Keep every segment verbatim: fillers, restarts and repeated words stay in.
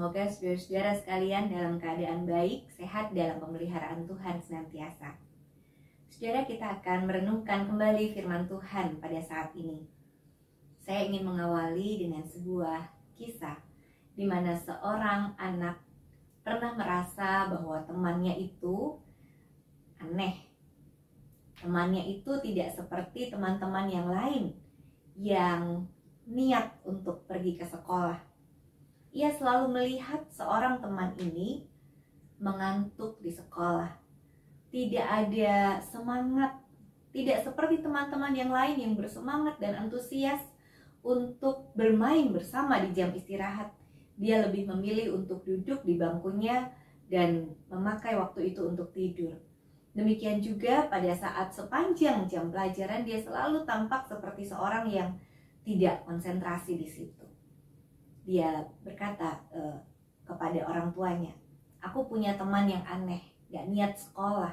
Semoga saudara-saudara sekalian dalam keadaan baik, sehat dalam pemeliharaan Tuhan senantiasa. Saudara, kita akan merenungkan kembali firman Tuhan pada saat ini. Saya ingin mengawali dengan sebuah kisah di mana seorang anak pernah merasa bahwa temannya itu aneh. Temannya itu tidak seperti teman-teman yang lain yang niat untuk pergi ke sekolah. Ia selalu melihat seorang teman ini mengantuk di sekolah. Tidak ada semangat, tidak seperti teman-teman yang lain yang bersemangat dan antusias untuk bermain bersama di jam istirahat. Dia lebih memilih untuk duduk di bangkunya dan memakai waktu itu untuk tidur. Demikian juga pada saat sepanjang jam pelajaran dia selalu tampak seperti seorang yang tidak konsentrasi di situ. Dia berkata eh, kepada orang tuanya, "Aku punya teman yang aneh, gak niat sekolah."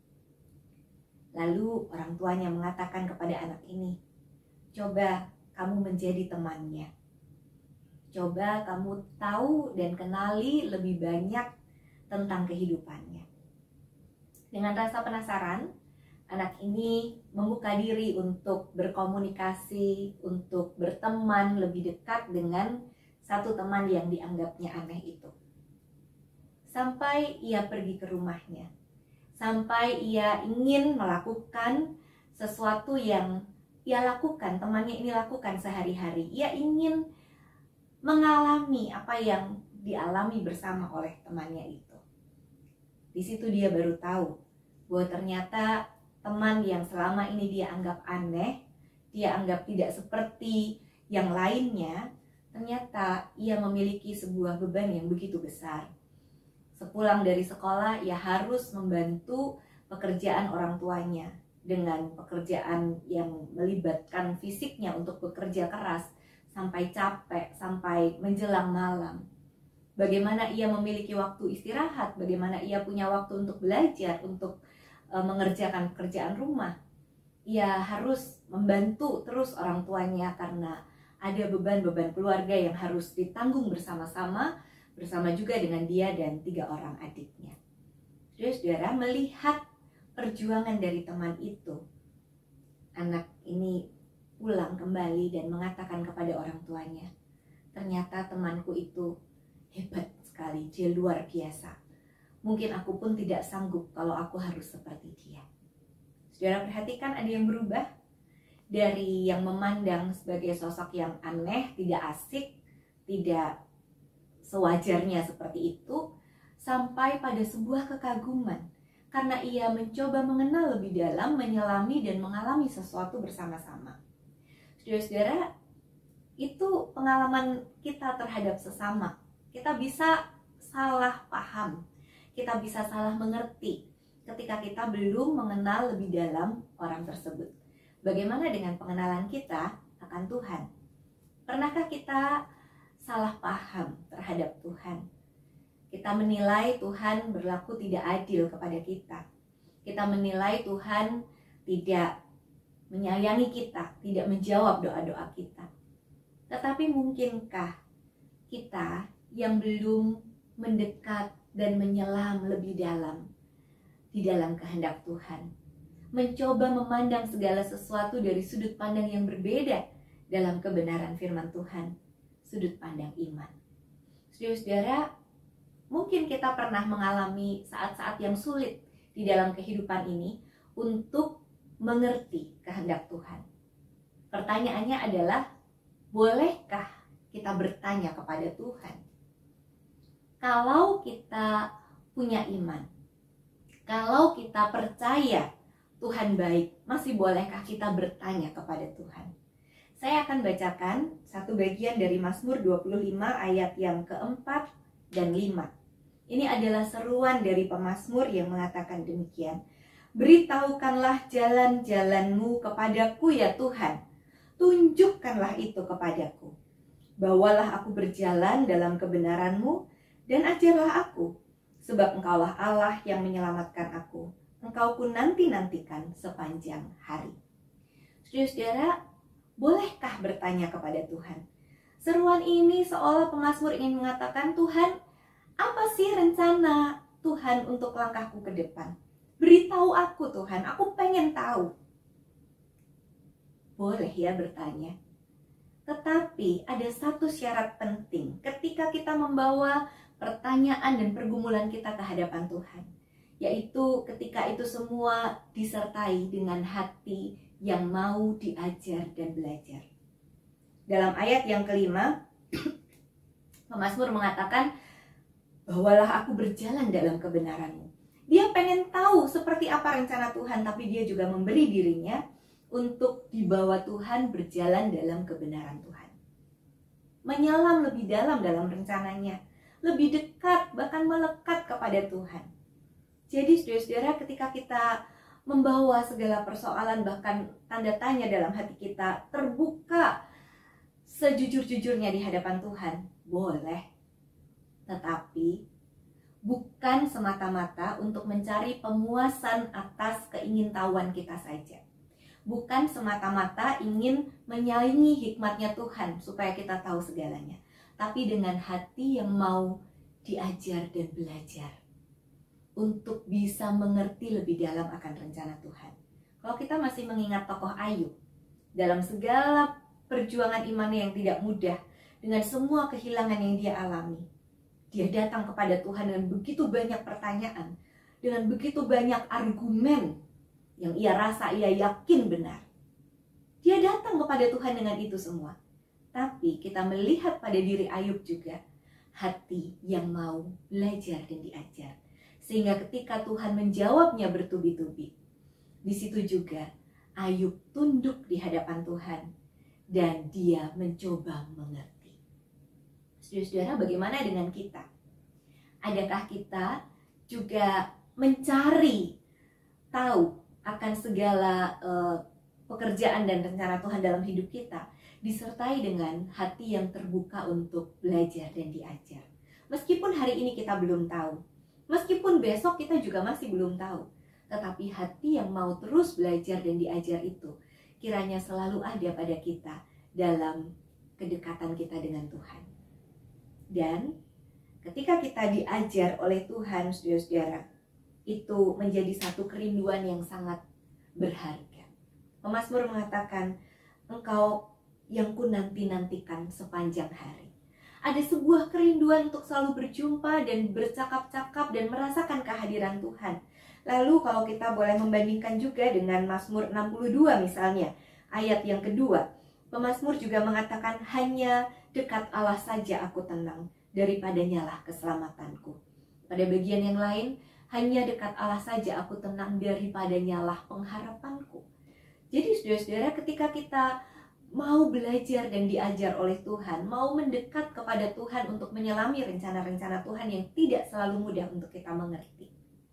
Lalu orang tuanya mengatakan kepada anak ini, "Coba kamu menjadi temannya. Coba kamu tahu dan kenali lebih banyak tentang kehidupannya." Dengan rasa penasaran, anak ini membuka diri untuk berkomunikasi, untuk berteman lebih dekat dengan satu teman yang dianggapnya aneh itu. Sampai ia pergi ke rumahnya, sampai ia ingin melakukan sesuatu yang ia lakukan, temannya ini lakukan sehari-hari. Ia ingin mengalami apa yang dialami bersama oleh temannya itu. Di situ dia baru tahu bahwa ternyata teman yang selama ini dia anggap aneh, dia anggap tidak seperti yang lainnya, ternyata ia memiliki sebuah beban yang begitu besar. Sepulang dari sekolah, ia harus membantu pekerjaan orang tuanya dengan pekerjaan yang melibatkan fisiknya untuk bekerja keras sampai capek, sampai menjelang malam. Bagaimana ia memiliki waktu istirahat, bagaimana ia punya waktu untuk belajar, untuk e, mengerjakan pekerjaan rumah. Ia harus membantu terus orang tuanya karena ada beban-beban keluarga yang harus ditanggung bersama-sama, bersama juga dengan dia dan tiga orang adiknya. Saudara-saudara, melihat perjuangan dari teman itu, anak ini pulang kembali dan mengatakan kepada orang tuanya, "Ternyata temanku itu hebat sekali, dia luar biasa. Mungkin aku pun tidak sanggup kalau aku harus seperti dia." Saudara, perhatikan ada yang berubah. Dari yang memandang sebagai sosok yang aneh, tidak asik, tidak sewajarnya seperti itu, sampai pada sebuah kekaguman karena ia mencoba mengenal lebih dalam, menyelami dan mengalami sesuatu bersama-sama. Saudara-saudara, itu pengalaman kita terhadap sesama. Kita bisa salah paham, kita bisa salah mengerti ketika kita belum mengenal lebih dalam orang tersebut. Bagaimana dengan pengenalan kita akan Tuhan? Pernahkah kita salah paham terhadap Tuhan? Kita menilai Tuhan berlaku tidak adil kepada kita. Kita menilai Tuhan tidak menyayangi kita, tidak menjawab doa-doa kita. Tetapi mungkinkah kita yang belum mendekat dan menyelam lebih dalam di dalam kehendak Tuhan, mencoba memandang segala sesuatu dari sudut pandang yang berbeda dalam kebenaran firman Tuhan, sudut pandang iman? Saudara-saudara, mungkin kita pernah mengalami saat-saat yang sulit di dalam kehidupan ini untuk mengerti kehendak Tuhan. Pertanyaannya adalah, bolehkah kita bertanya kepada Tuhan? Kalau kita punya iman, kalau kita percaya Tuhan baik, masih bolehkah kita bertanya kepada Tuhan? Saya akan bacakan satu bagian dari Mazmur dua puluh lima ayat yang keempat dan lima. Ini adalah seruan dari pemazmur yang mengatakan demikian. "Beritahukanlah jalan-jalan-Mu kepadaku ya Tuhan, tunjukkanlah itu kepadaku. Bawalah aku berjalan dalam kebenaran-Mu dan ajarlah aku, sebab Engkaulah Allah yang menyelamatkan aku. Engkau pun nanti-nantikan sepanjang hari." Saudara-saudara, bolehkah bertanya kepada Tuhan? Seruan ini seolah pemazmur ingin mengatakan, Tuhan, apa sih rencana Tuhan untuk langkahku ke depan? Beritahu aku Tuhan, aku pengen tahu. Boleh ya bertanya. Tetapi ada satu syarat penting ketika kita membawa pertanyaan dan pergumulan kita ke hadapan Tuhan. Yaitu ketika itu semua disertai dengan hati yang mau diajar dan belajar. Dalam ayat yang kelima, pemazmur mengatakan, bawalah aku berjalan dalam kebenaran-Mu. Dia pengen tahu seperti apa rencana Tuhan, tapi dia juga memberi dirinya untuk dibawa Tuhan berjalan dalam kebenaran Tuhan. Menyelam lebih dalam dalam rencananya, lebih dekat, bahkan melekat kepada Tuhan. Jadi saudara-saudara, ketika kita membawa segala persoalan, bahkan tanda tanya dalam hati kita, terbuka sejujur-jujurnya di hadapan Tuhan, boleh. Tetapi bukan semata-mata untuk mencari pemuasan atas keingintahuan kita saja. Bukan semata-mata ingin menyaingi hikmatnya Tuhan supaya kita tahu segalanya. Tapi dengan hati yang mau diajar dan belajar untuk bisa mengerti lebih dalam akan rencana Tuhan. Kalau kita masih mengingat tokoh Ayub, dalam segala perjuangan imannya yang tidak mudah, dengan semua kehilangan yang dia alami, dia datang kepada Tuhan dengan begitu banyak pertanyaan, dengan begitu banyak argumen yang ia rasa ia yakin benar. Dia datang kepada Tuhan dengan itu semua. Tapi kita melihat pada diri Ayub juga hati yang mau belajar dan diajar. Sehingga ketika Tuhan menjawabnya bertubi-tubi, di situ juga Ayub tunduk di hadapan Tuhan dan dia mencoba mengerti. Saudara-saudara, bagaimana dengan kita? Adakah kita juga mencari tahu akan segala uh, pekerjaan dan rencana Tuhan dalam hidup kita, disertai dengan hati yang terbuka untuk belajar dan diajar? Meskipun hari ini kita belum tahu, meskipun besok kita juga masih belum tahu, tetapi hati yang mau terus belajar dan diajar itu kiranya selalu ada pada kita dalam kedekatan kita dengan Tuhan. Dan ketika kita diajar oleh Tuhan, saudara-saudara, itu menjadi satu kerinduan yang sangat berharga. Pemazmur mengatakan, engkau yang ku nanti-nantikan sepanjang hari. Ada sebuah kerinduan untuk selalu berjumpa dan bercakap-cakap dan merasakan kehadiran Tuhan. Lalu kalau kita boleh membandingkan juga dengan Mazmur enam puluh dua misalnya, ayat yang kedua, pemazmur juga mengatakan, hanya dekat Allah saja aku tenang, daripadanya lah keselamatanku. Pada bagian yang lain, hanya dekat Allah saja aku tenang, daripadanya lah pengharapanku. Jadi saudara-saudara, ketika kita mau belajar dan diajar oleh Tuhan, mau mendekat kepada Tuhan untuk menyelami rencana-rencana Tuhan yang tidak selalu mudah untuk kita mengerti,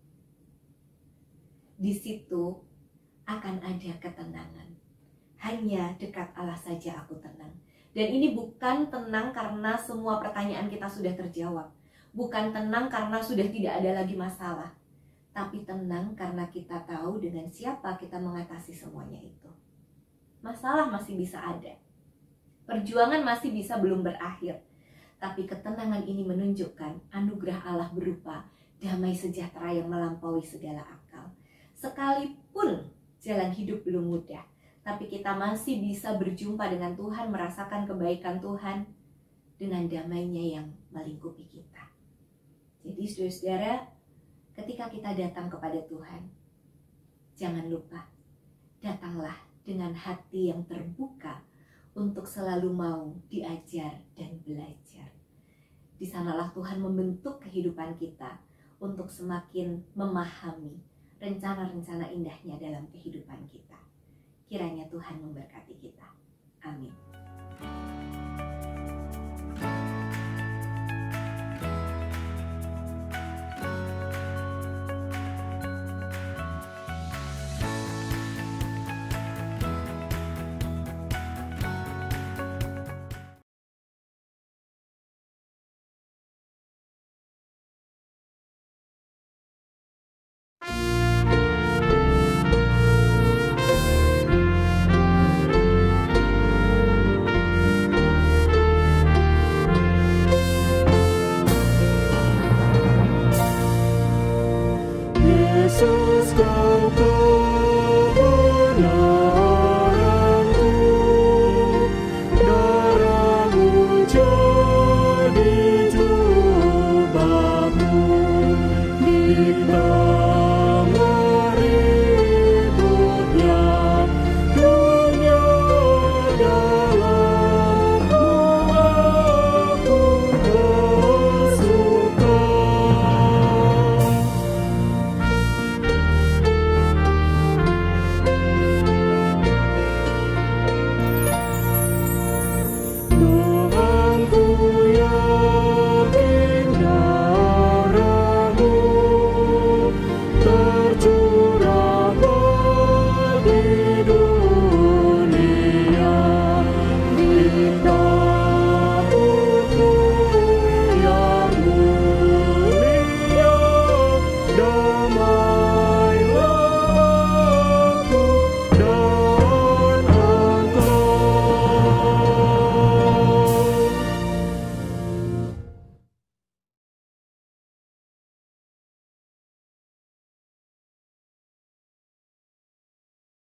di situ akan ada ketenangan. Hanya dekat Allah saja aku tenang. Dan ini bukan tenang karena semua pertanyaan kita sudah terjawab, bukan tenang karena sudah tidak ada lagi masalah, tapi tenang karena kita tahu dengan siapa kita mengatasi semuanya itu. Masalah masih bisa ada, perjuangan masih bisa belum berakhir, tapi ketenangan ini menunjukkan anugerah Allah berupa damai sejahtera yang melampaui segala akal. Sekalipun jalan hidup belum mudah, tapi kita masih bisa berjumpa dengan Tuhan, merasakan kebaikan Tuhan dengan damainya yang melingkupi kita. Jadi saudara-saudara, ketika kita datang kepada Tuhan, jangan lupa, datanglah dengan hati yang terbuka untuk selalu mau diajar dan belajar. Di sanalah Tuhan membentuk kehidupan kita untuk semakin memahami rencana-rencana indahnya dalam kehidupan kita. Kiranya Tuhan memberkati kita. Amin.